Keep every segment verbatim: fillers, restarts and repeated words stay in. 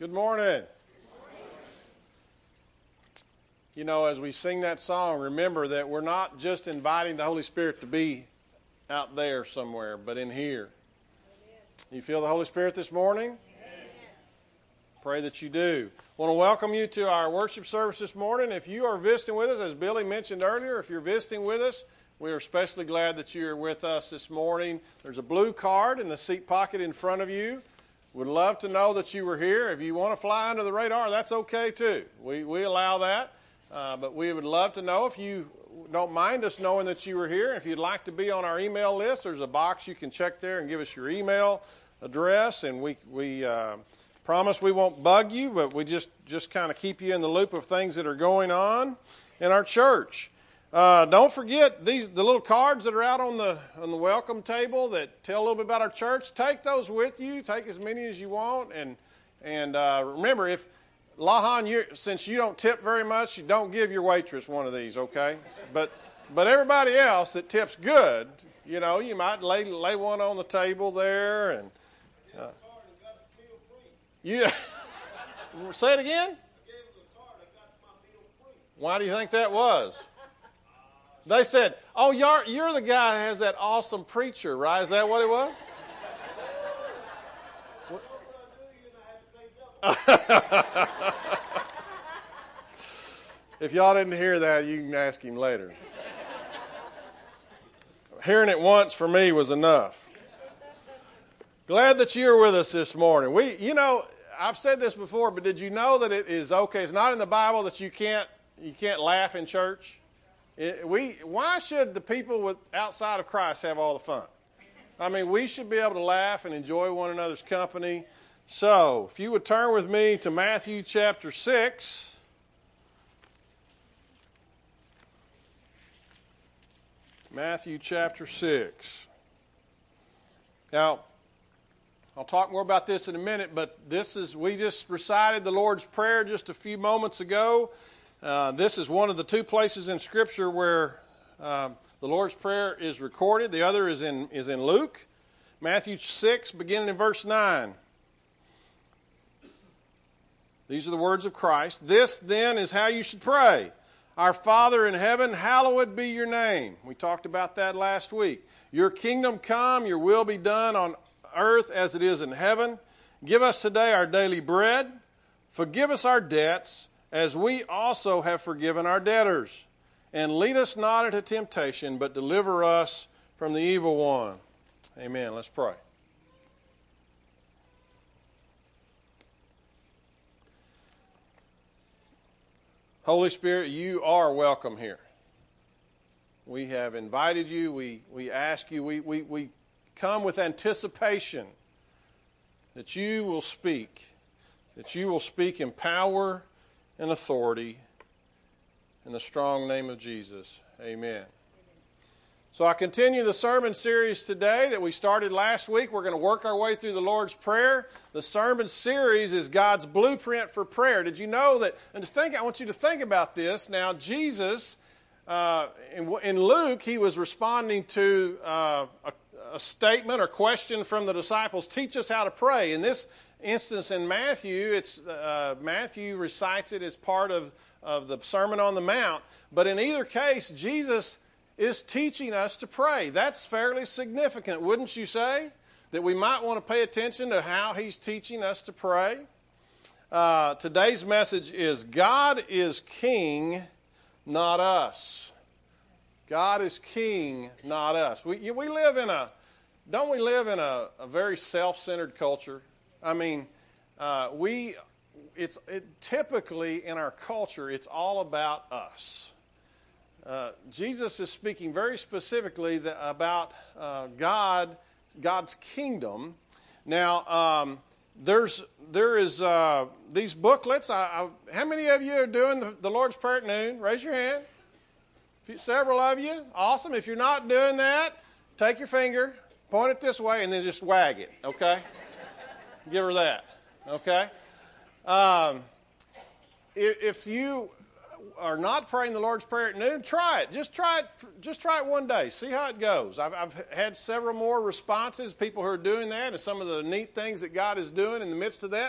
Good morning. You know, as we sing that song, remember that we're not just inviting the Holy Spirit to be out there somewhere, but in here. You feel the Holy Spirit this morning? Amen. Pray that you do. I want to welcome you to our worship service this morning. If you are visiting with us, as Billy mentioned earlier, if you're visiting with us, we are especially glad that you're with us this morning. There's a blue card in the seat pocket in front of you. Would love to know that you were here. If you want to fly under the radar, that's okay too. We we allow that. Uh, but we would love to know if you don't mind us knowing that you were here. If you'd like to be on our email list, there's a box you can check there and give us your email address. And we we uh, promise we won't bug you, but we just, just kind of keep you in the loop of things that are going on in our church. Uh, don't forget these the little cards that are out on the on the welcome table that tell a little bit about our church. Take those with you. Take as many as you want. And and uh, remember, if Lahan, you, since you don't tip very much, you don't give your waitress one of these, okay? But but everybody else that tips good, you know, you might lay lay one on the table there. And uh, you say it again. Why do you think that was? They said, oh, you're, you're the guy that has that awesome preacher, right? Is that what it was? If y'all didn't hear that, you can ask him later. Hearing it once for me was enough. Glad that you're with us this morning. We, you know, I've said this before, but did you know that it is okay? It's not in the Bible that you can't you can't laugh in church. It, we why should the people with outside of Christ have all the fun? I mean, we should be able to laugh and enjoy one another's company. So, if you would turn with me to Matthew chapter six. Matthew chapter six. Now, I'll talk more about this in a minute, but this is, we just recited the Lord's Prayer just a few moments ago. Uh, this is one of the two places in Scripture where uh, the Lord's Prayer is recorded. The other is in is in Luke. Matthew six, beginning in verse nine. These are the words of Christ. This, then, is how you should pray. Our Father in heaven, hallowed be your name. We talked about that last week. Your kingdom come, your will be done on earth as it is in heaven. Give us today our daily bread. Forgive us our debts, as we also have forgiven our debtors. And lead us not into temptation, but deliver us from the evil one. Amen. Let's pray. Holy Spirit, you are welcome here. We have invited you. We, we ask you. We, we, we come with anticipation that you will speak, that you will speak in power and authority in the strong name of Jesus. Amen. So I continue the sermon series today that we started last week. We're going to work our way through the Lord's Prayer. The sermon series is God's blueprint for prayer. Did you know that? And to think, I want you to think about this. Now, Jesus, uh, in, in Luke, he was responding to uh, a, a statement or question from the disciples, teach us how to pray. In this instance in Matthew, it's uh, Matthew recites it as part of, of the Sermon on the Mount. But in either case, Jesus is teaching us to pray. That's fairly significant, wouldn't you say? That we might want to pay attention to how he's teaching us to pray. Uh, today's message is God is King, not us. God is King, not us. We, we live in a, don't we live in a, a very self-centered culture? I mean, uh, we, it's it, typically in our culture, it's all about us. Uh, Jesus is speaking very specifically the, about uh, God, God's kingdom. Now, um, there's there is uh, these booklets. I, I, how many of you are doing the, the Lord's Prayer at noon? Raise your hand. Few, several of you. Awesome. If you're not doing that, take your finger, point it this way, and then just wag it. Okay. Give her that. Okay. Um, if, if you are not praying the Lord's Prayer at noon, try it. Just try it. Just try it one day. See how it goes. I've, I've had several more responses, people who are doing that, and some of the neat things that God is doing in the midst of that.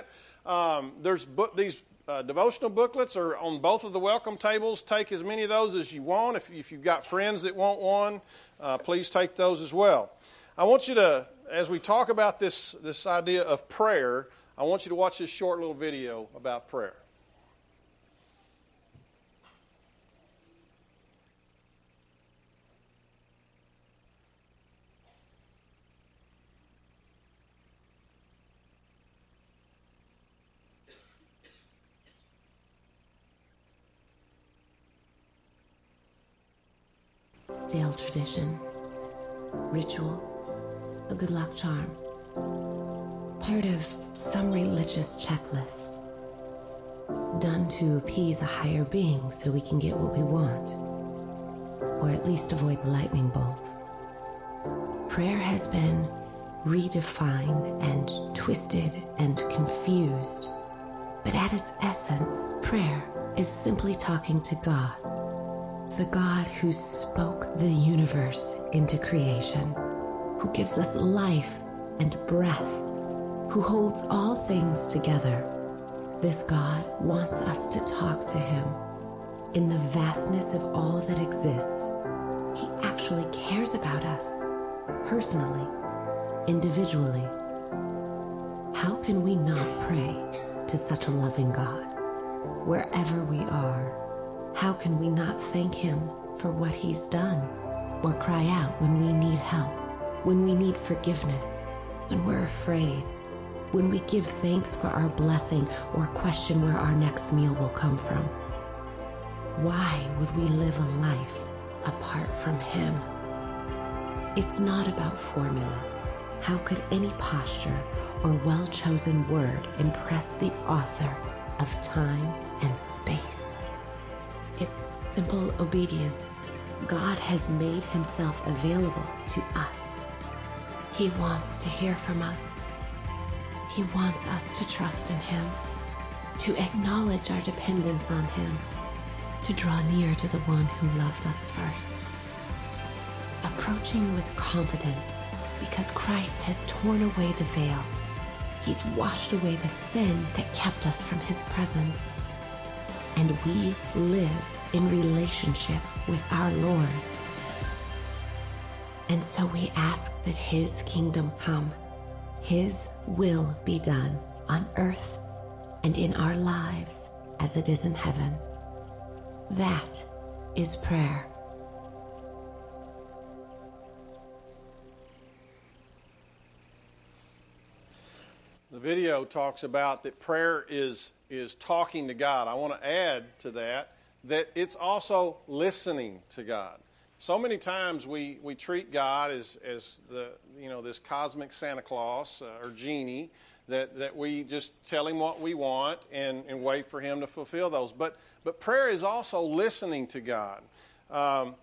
Um, there's book, these uh, devotional booklets are on both of the welcome tables. Take as many of those as you want. If, if you've got friends that want one, uh, please take those as well. I want you to, as we talk about this, this idea of prayer, I want you to watch this short little video about prayer. Stale tradition, ritual, a good luck charm, part of some religious checklist, done to appease a higher being so we can get what we want, or at least avoid the lightning bolt. Prayer has been redefined and twisted and confused, but at its essence, prayer is simply talking to God. The God who spoke the universe into creation, who gives us life and breath, who holds all things together. This God wants us to talk to him. In the vastness of all that exists, he actually cares about us, personally, individually. How can we not pray to such a loving God, wherever we are? How can we not thank him for what he's done, or cry out when we need help, when we need forgiveness, when we're afraid, when we give thanks for our blessing or question where our next meal will come from? Why would we live a life apart from him? It's not about formula. How could any posture or well-chosen word impress the author of time and space? It's simple obedience. God has made himself available to us. He wants to hear from us. He wants us to trust in him, to acknowledge our dependence on him, to draw near to the one who loved us first. Approaching with confidence because Christ has torn away the veil. He's washed away the sin that kept us from his presence. And we live in relationship with our Lord. And so we ask that his kingdom come, his will be done on earth and in our lives as it is in heaven. That is prayer. The video talks about that prayer is is talking to God. I want to add to that that it's also listening to God. So many times we, we treat God as as the you know this cosmic Santa Claus uh, or genie that, that we just tell him what we want and, and wait for him to fulfill those. But but prayer is also listening to God. Um,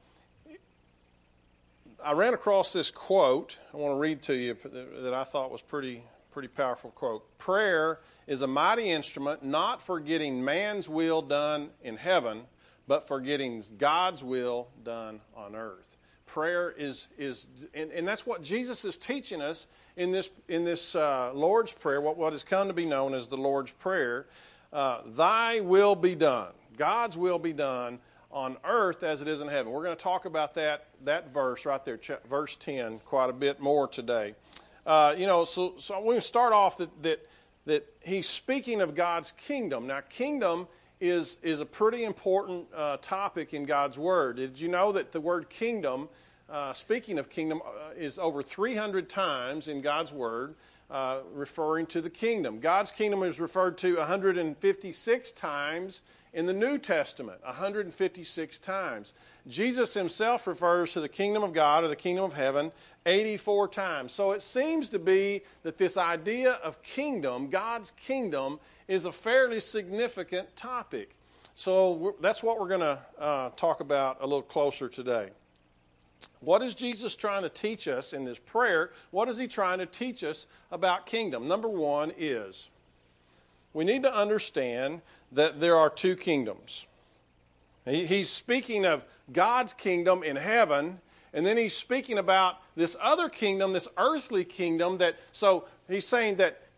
I ran across this quote. I want to read to you that I thought was pretty pretty powerful quote. Prayer is a mighty instrument, not for getting man's will done in heaven, but for getting God's will done on earth. Prayer is, is and, and that's what Jesus is teaching us in this in this uh, Lord's Prayer, what, what has come to be known as the Lord's Prayer. Uh, Thy will be done. God's will be done on earth as it is in heaven. We're going to talk about that, that verse right there, verse ten, quite a bit more today. Uh, you know, so, so we're going to start off that, that that he's speaking of God's kingdom. Now, kingdom is is a pretty important uh, topic in God's Word. Did you know that the word kingdom, uh, speaking of kingdom, uh, is over three hundred times in God's Word, uh, referring to the kingdom. God's kingdom is referred to one hundred fifty-six times in the New Testament, one hundred fifty-six times. Jesus himself refers to the kingdom of God or the kingdom of heaven eighty-four times. So it seems to be that this idea of kingdom, God's kingdom, is a fairly significant topic. So that's what we're going to uh, talk about a little closer today. What is Jesus trying to teach us in this prayer? What is he trying to teach us about kingdom? Number one is we need to understand that there are two kingdoms. He, he's speaking of God's kingdom in heaven, and then he's speaking about this other kingdom, this earthly kingdom. That so he's saying that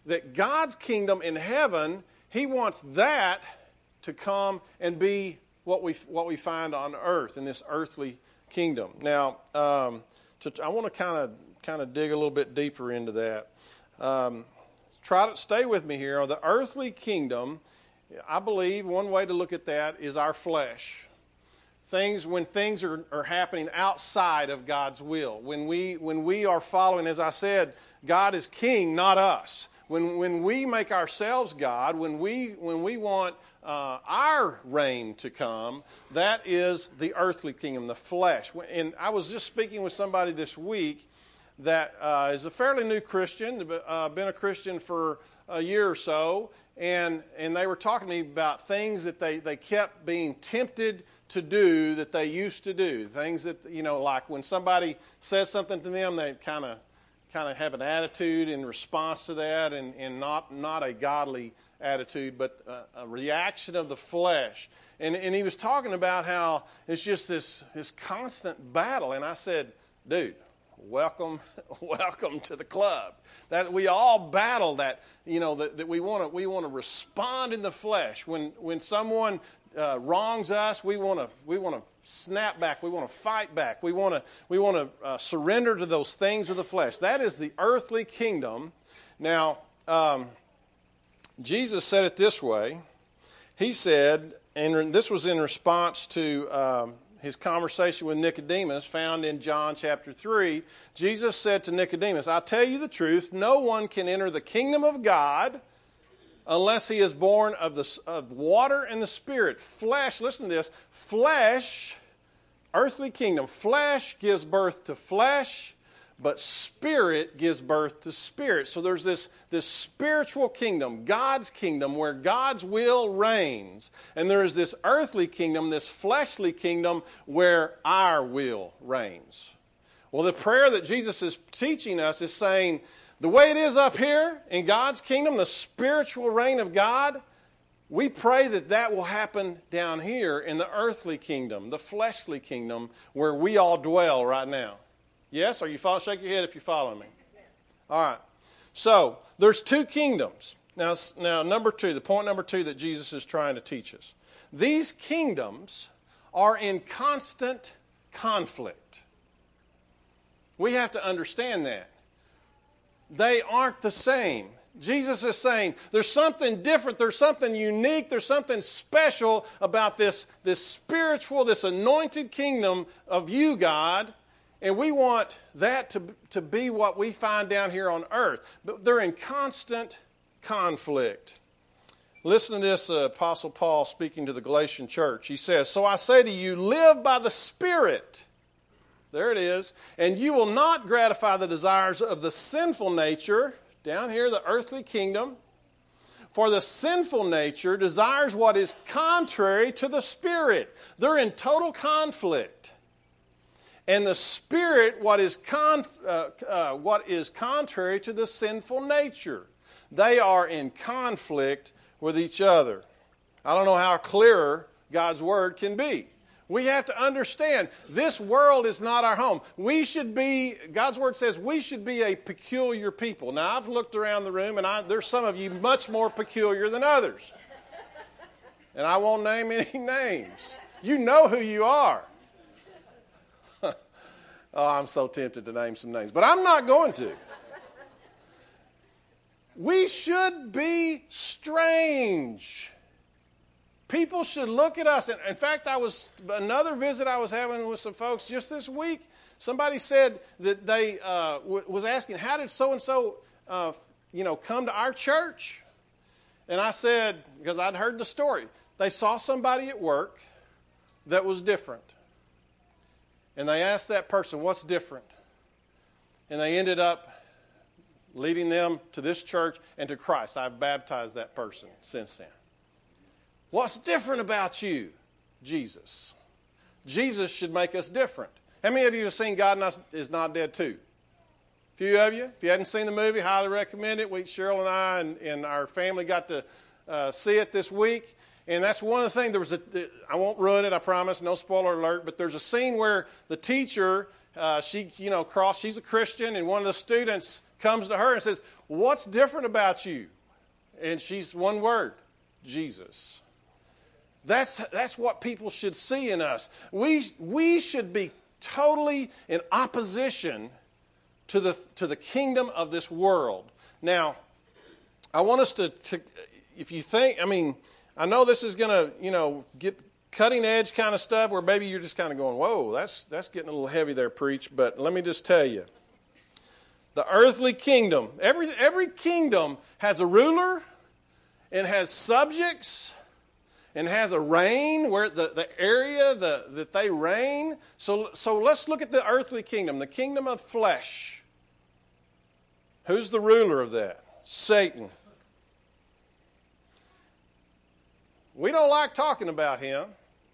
that God's kingdom in heaven, he wants that to come and be what we what we find on earth in this earthly kingdom. Now, um, to, I want to kind of kind of dig a little bit deeper into that. Um, try to stay with me here. The earthly kingdom, I believe one way to look at that is our flesh. Things when things are, are happening outside of God's will. When we when we are following, as I said, God is king, not us. When when we make ourselves God, when we when we want uh, our reign to come, that is the earthly kingdom, the flesh. And I was just speaking with somebody this week that uh, is a fairly new Christian, uh, been a Christian for a year or so, and and they were talking to me about things that they, they kept being tempted to do that they used to do. Things that, you know, like when somebody says something to them, they kind of kind of have an attitude in response to that, and, and not not a godly attitude, but a, a reaction of the flesh. And and he was talking about how it's just this this constant battle. And I said, dude, welcome welcome to the club. That we all battle that, you know, that, that we want to we want to respond in the flesh. When when someone uh, wrongs us, we want to we want to snap back. We want to fight back. We want to we want to uh, surrender to those things of the flesh. That is the earthly kingdom. Now, um, Jesus said it this way. He said, and this was in response to um, his conversation with Nicodemus, found in John chapter three. Jesus said to Nicodemus, "I tell you the truth, no one can enter the kingdom of God unless he is born of the of water and the Spirit." Flesh, listen to this, flesh, earthly kingdom, flesh gives birth to flesh, but Spirit gives birth to spirit. So there's this, this spiritual kingdom, God's kingdom, where God's will reigns. And there is this earthly kingdom, this fleshly kingdom, where our will reigns. Well, the prayer that Jesus is teaching us is saying, the way it is up here in God's kingdom, the spiritual reign of God, we pray that that will happen down here in the earthly kingdom, the fleshly kingdom, where we all dwell right now. Yes? Are you following? Shake your head if you're following me. All right. So, there's two kingdoms. Now, now, number two, the point number two that Jesus is trying to teach us. These kingdoms are in constant conflict. We have to understand that. They aren't the same. Jesus is saying there's something different, there's something unique, there's something special about this, this spiritual, this anointed kingdom of you, God. And we want that to, to be what we find down here on earth. But they're in constant conflict. Listen to this, uh, Apostle Paul speaking to the Galatian church. He says, "So I say to you, live by the Spirit." There it is. "And you will not gratify the desires of the sinful nature," down here, the earthly kingdom. "For the sinful nature desires what is contrary to the Spirit." They're in total conflict. "And the Spirit, what is conf, uh, uh, what is contrary to the sinful nature." They are in conflict with each other. I don't know how clearer God's Word can be. We have to understand this world is not our home. We should be, God's Word says we should be a peculiar people. Now, I've looked around the room, and I, there's some of you much more peculiar than others. And I won't name any names. You know who you are. Oh, I'm so tempted to name some names, but I'm not going to. We should be strange. People should look at us. In fact, I was another visit I was having with some folks just this week. Somebody said that they uh, w- was asking, how did so-and-so uh, you know, come to our church? And I said, because I'd heard the story, they saw somebody at work that was different. And they asked that person, what's different? And they ended up leading them to this church and to Christ. I've baptized that person since then. What's different about you? Jesus. Jesus should make us different. How many of you have seen God is Not Dead two? A few of you. If you hadn't seen the movie, highly recommend it. We, Cheryl and I and, and our family got to uh, see it this week. And that's one of the things, there was a, I won't ruin it, I promise, no spoiler alert, but there's a scene where the teacher, uh, she, you know, cross, she's a Christian, and one of the students comes to her and says, what's different about you? And she's one word, Jesus. That's, that's what people should see in us. We, we should be totally in opposition to the, to the kingdom of this world. Now, I want us to, to if you think, I mean, I know this is going to, you know, get cutting edge kind of stuff where maybe you're just kind of going, whoa, that's, that's getting a little heavy there, preach. But let me just tell you, the earthly kingdom, every, every kingdom has a ruler and has subjects and has a reign, where the, the area the, that they reign. So, so let's look at the earthly kingdom, the kingdom of flesh. Who's the ruler of that? Satan. We don't like talking about him.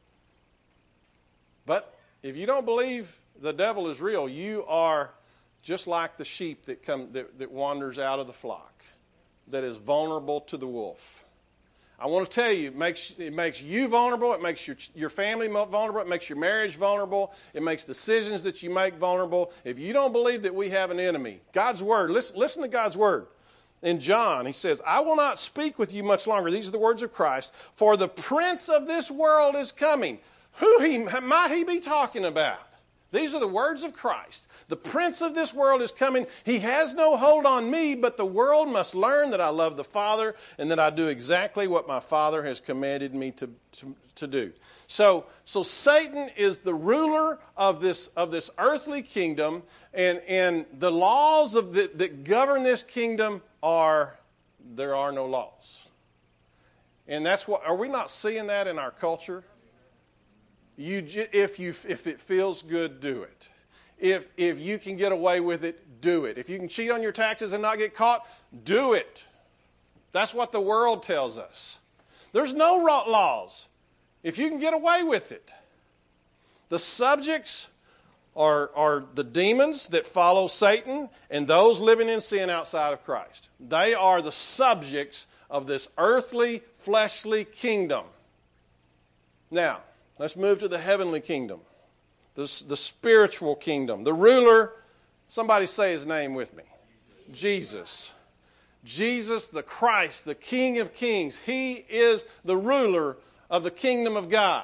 But if you don't believe the devil is real, you are just like the sheep that come that, that wanders out of the flock, that is vulnerable to the wolf. I want to tell you, it makes, it makes you vulnerable. It makes your, your family vulnerable. It makes your marriage vulnerable. It makes decisions that you make vulnerable. If you don't believe that we have an enemy, God's Word, listen, listen to God's Word. In John, he says, I will not speak with you much longer. These are the words of Christ. For the prince of this world is coming. Who he, might he be talking about? These are the words of Christ. The prince of this world is coming. He has no hold on me, but the world must learn that I love the Father and that I do exactly what my Father has commanded me to, to, to do. So, so Satan is the ruler of this, of this earthly kingdom, and, and the laws of the, that govern this kingdom are, there are no laws. And that's what, are we not seeing that in our culture? You, if, you, if it feels good, do it. If, if you can get away with it, do it. If you can cheat on your taxes and not get caught, do it. That's what the world tells us. There's no laws if you can get away with it. The subjects are, are the demons that follow Satan and those living in sin outside of Christ. They are the subjects of this earthly, fleshly kingdom. Now, let's move to the heavenly kingdom. The, the spiritual kingdom. The ruler, somebody say his name with me. Jesus. Jesus, the Christ, the King of Kings. He is the ruler of the kingdom of God.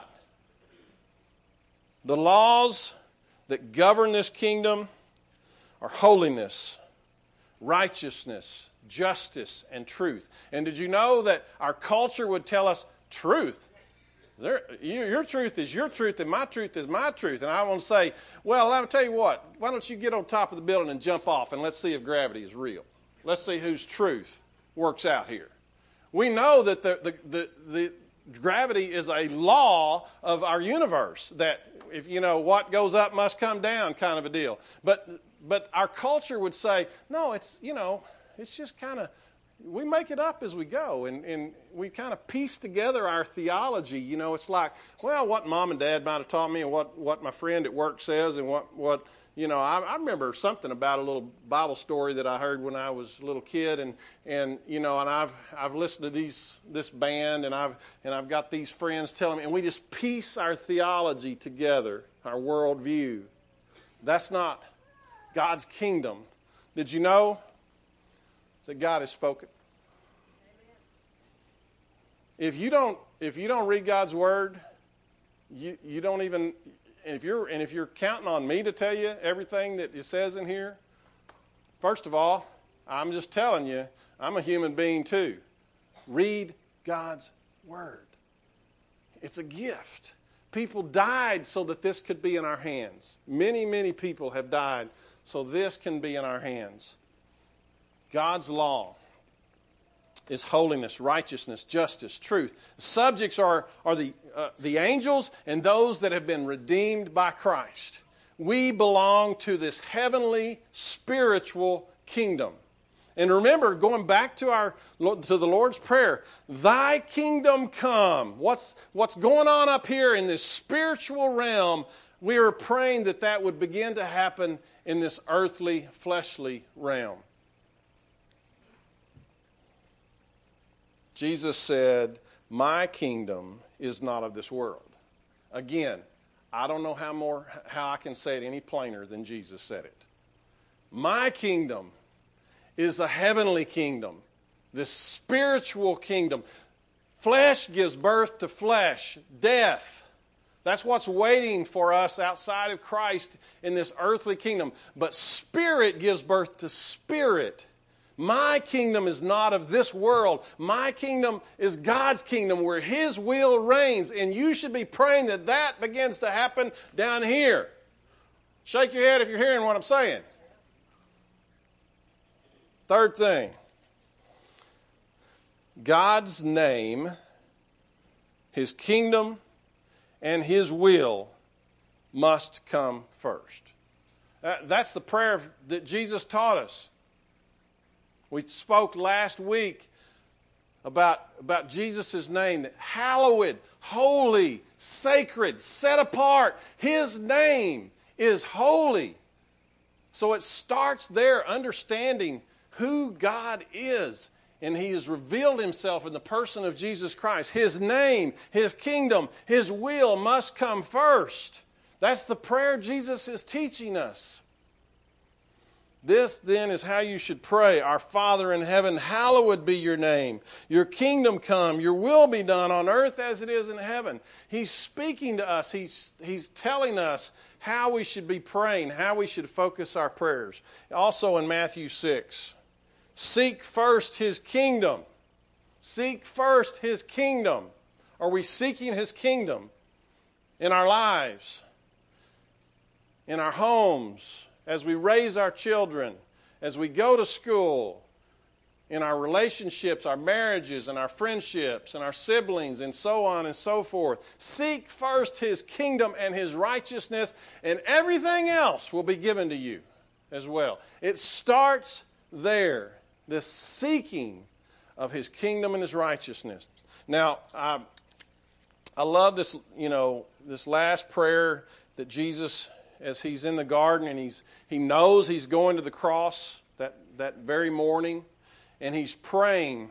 The laws that govern this kingdom are holiness, righteousness, justice, and truth. And did you know that our culture would tell us truth? There, you, your truth is your truth and my truth is my truth. And I want to say, well, I'll tell you what, why don't you get on top of the building and jump off and let's see if gravity is real. Let's see whose truth works out here. We know that the, the, the, the gravity is a law of our universe, that if you know what goes up must come down kind of a deal. But, but our culture would say, no, it's, you know, it's just kind of, we make it up as we go, and, and we kind of piece together our theology. You know, it's like, well, what mom and dad might have taught me and what, what my friend at work says and what, what you know, I, I remember something about a little Bible story that I heard when I was a little kid, and, and you know, and I've I've listened to these this band, and I've and I've got these friends telling me, and we just piece our theology together, our worldview. That's not God's kingdom. Did you know that God has spoken? If you don't, if you don't read God's word, you you don't even. And if you're and if you're counting on me to tell you everything that it says in here, first of all, I'm just telling you, I'm a human being too. Read God's word. It's a gift. People died so that this could be in our hands. Many, many people have died so this can be in our hands. God's law is holiness, righteousness, justice, truth. The subjects are, are the, uh, the angels and those that have been redeemed by Christ. We belong to this heavenly, spiritual kingdom. And remember, going back to our to the Lord's Prayer, Thy kingdom come. What's, what's going on up here in this spiritual realm, we are praying that that would begin to happen in this earthly, fleshly realm. Jesus said, my kingdom is not of this world. Again, I don't know how more how I can say it any plainer than Jesus said it. My kingdom is the heavenly kingdom, this spiritual kingdom. Flesh gives birth to flesh, death. That's what's waiting for us outside of Christ in this earthly kingdom. But spirit gives birth to spirit. My kingdom is not of this world. My kingdom is God's kingdom where His will reigns. And you should be praying that that begins to happen down here. Shake your head if you're hearing what I'm saying. Third thing. God's name, His kingdom, and His will must come first. That's the prayer that Jesus taught us. We spoke last week about, about Jesus' name, that hallowed, holy, sacred, set apart. His name is holy. So it starts there, understanding who God is. And He has revealed Himself in the person of Jesus Christ. His name, His kingdom, His will must come first. That's the prayer Jesus is teaching us. This, then, is how you should pray. Our Father in heaven, hallowed be your name. Your kingdom come. Your will be done on earth as it is in heaven. He's speaking to us. He's, he's telling us how we should be praying, how we should focus our prayers. Also in Matthew six, seek first His kingdom. Seek first His kingdom. Are we seeking His kingdom in our lives, in our homes, as we raise our children, as we go to school, in our relationships, our marriages, and our friendships, and our siblings, and so on and so forth? Seek first His kingdom and His righteousness, and everything else will be given to you as well. It starts there, this seeking of His kingdom and His righteousness. Now, I, I love this, you know, this last prayer that Jesus, as He's in the garden and he's he knows He's going to the cross that, that very morning, and He's praying.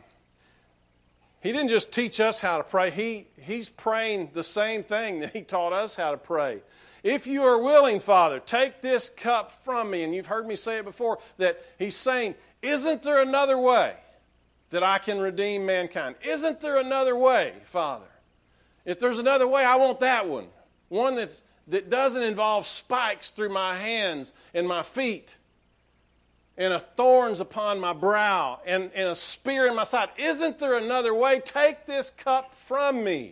He didn't just teach us how to pray. He, he's praying the same thing that He taught us how to pray. If you are willing, Father, take this cup from me. And you've heard me say it before, that He's saying, isn't there another way that I can redeem mankind? Isn't there another way, Father? If there's another way, I want that one. One that's that doesn't involve spikes through my hands and my feet and a thorns upon my brow and, and a spear in my side. Isn't there another way? Take this cup from me.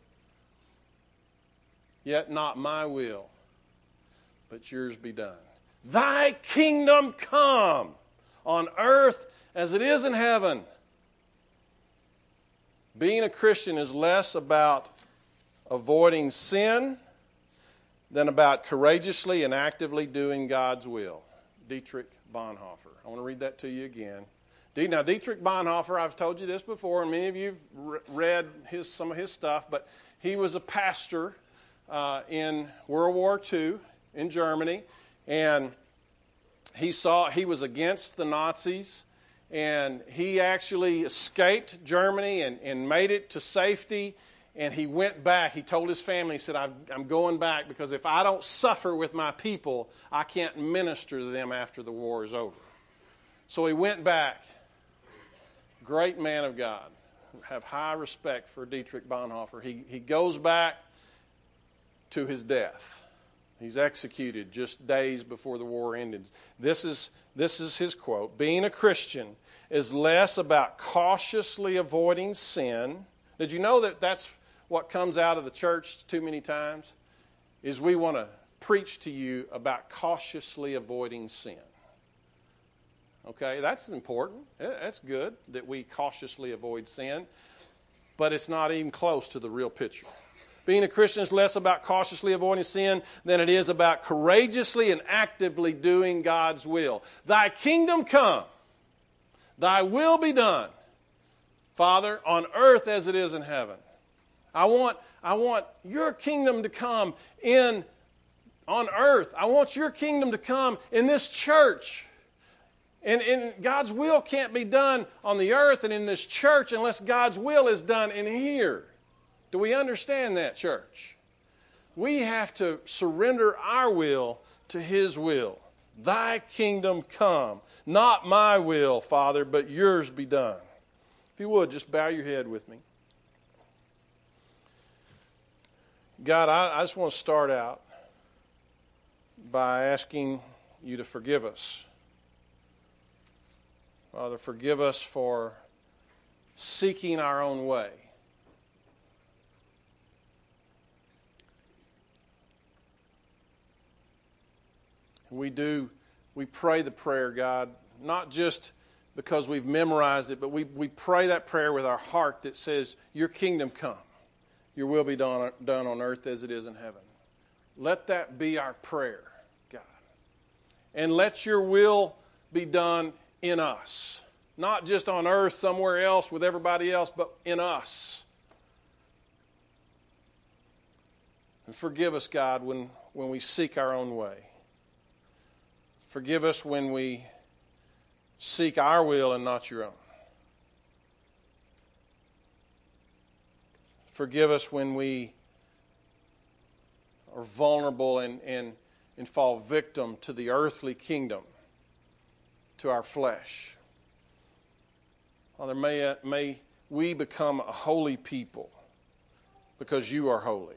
Yet not my will, but yours be done. Thy kingdom come on earth as it is in heaven. Being a Christian is less about avoiding sin than about courageously and actively doing God's will. Dietrich Bonhoeffer. I want to read that to you again. Now, Dietrich Bonhoeffer, I've told you this before, and many of you have read his, some of his stuff, but he was a pastor uh, in World War Two in Germany, and he saw he was against the Nazis, and he actually escaped Germany and, and made it to safety. And he went back. He told his family, he said, I'm going back because if I don't suffer with my people, I can't minister to them after the war is over. So he went back. Great man of God. Have high respect for Dietrich Bonhoeffer. He, he goes back to his death. He's executed just days before the war ended. This is, this is his quote. Being a Christian is less about cautiously avoiding sin. Did you know that that's what comes out of the church too many times? Is we want to preach to you about cautiously avoiding sin. Okay, that's important. That's good that we cautiously avoid sin. But it's not even close to the real picture. Being a Christian is less about cautiously avoiding sin than it is about courageously and actively doing God's will. Thy kingdom come. Thy will be done, Father, on earth as it is in heaven. I want, I want your kingdom to come in on earth. I want your kingdom to come in this church. And, and God's will can't be done on the earth and in this church unless God's will is done in here. Do we understand that, church? We have to surrender our will to His will. Thy kingdom come. Not my will, Father, but yours be done. If you would, just bow your head with me. God, I, I just want to start out by asking you to forgive us. Father, forgive us for seeking our own way. We do, we pray the prayer, God, not just because we've memorized it, but we, we pray that prayer with our heart that says, your kingdom come. Your will be done, done on earth as it is in heaven. Let that be our prayer, God. And let your will be done in us. Not just on earth somewhere else with everybody else, but in us. And forgive us, God, when, when we seek our own way. Forgive us when we seek our will and not your own. Forgive us when we are vulnerable and, and, and fall victim to the earthly kingdom, to our flesh. Father, may, may we become a holy people because you are holy.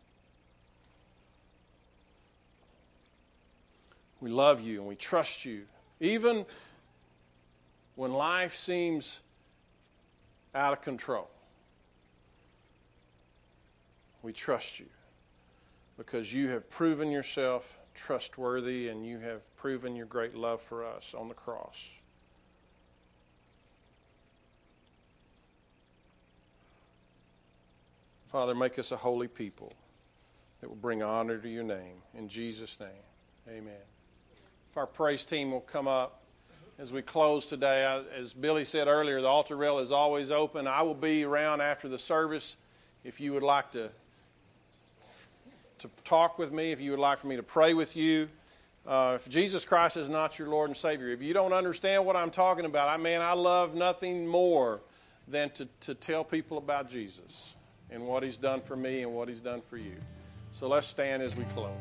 We love you and we trust you. Even when life seems out of control, we trust you because you have proven yourself trustworthy and you have proven your great love for us on the cross. Father, make us a holy people that will bring honor to your name. In Jesus' name, amen. If our praise team will come up as we close today. I, as Billy said earlier, the altar rail is always open. I will be around after the service if you would like to, to talk with me, if you would like for me to pray with you. Uh, if Jesus Christ is not your Lord and Savior, if you don't understand what I'm talking about, I mean, I love nothing more than to, to tell people about Jesus and what he's done for me and what he's done for you. So let's stand as we close.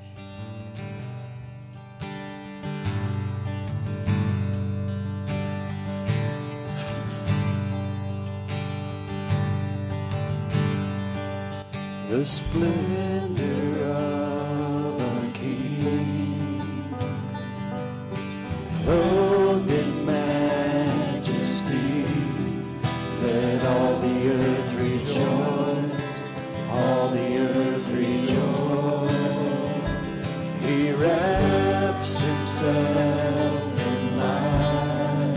The splendor of a king, clothed in majesty, let all the earth rejoice, all the earth rejoice. He wraps himself in light,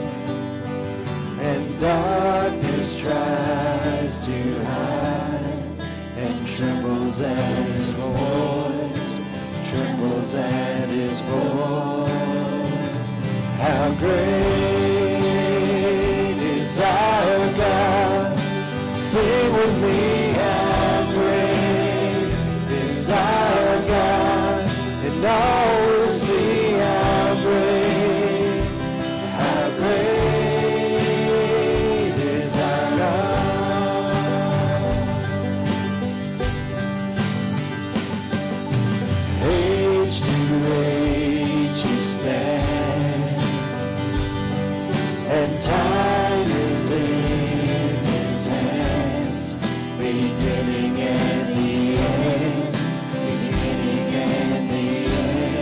and darkness tries to hide, and trembles at his voice, trembles at his voice. How great is our God, sing with me, how great is our God, and all will see how great, how great is our God. Age to age he stands, and time is in his hands, beginning and the end, beginning and the end.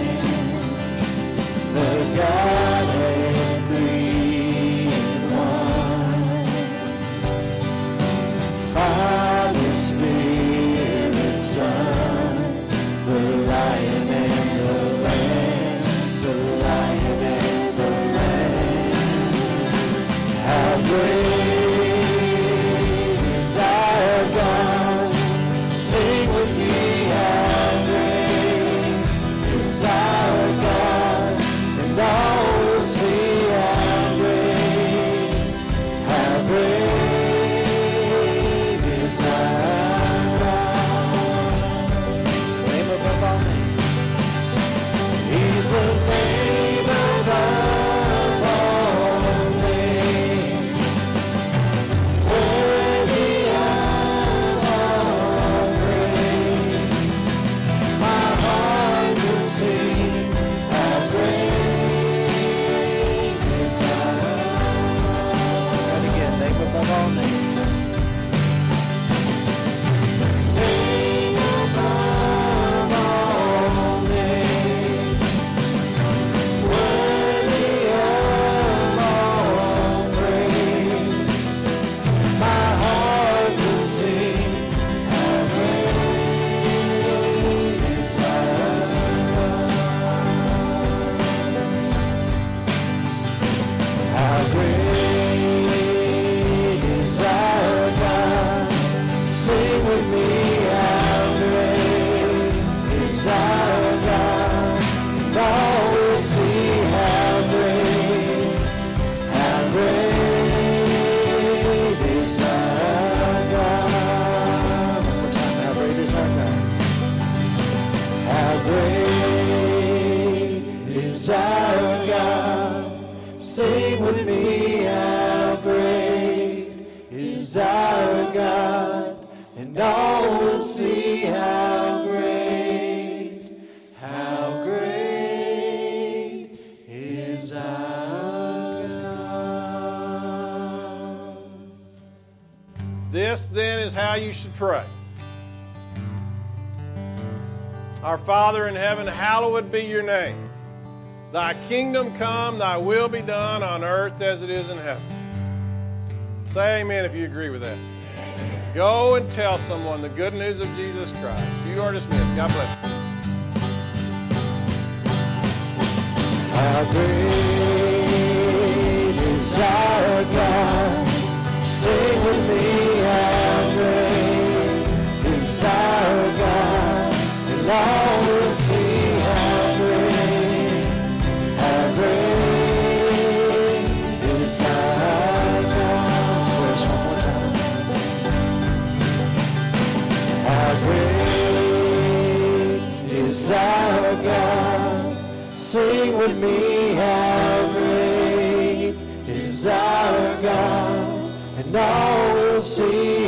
with me how great is our God, and all will see how great, how great is our God. This then is how you should pray. Our Father in heaven, hallowed be your name. Thy kingdom come, thy will be done on earth as it is in heaven. Say amen if you agree with that. Go and tell someone the good news of Jesus Christ. You are dismissed. God bless you. How great is our God. Sing with me, how great is our God. And all will see how great, how great is our God. Verse one more time. How great is our God. Sing with me, how great is our God. And all will see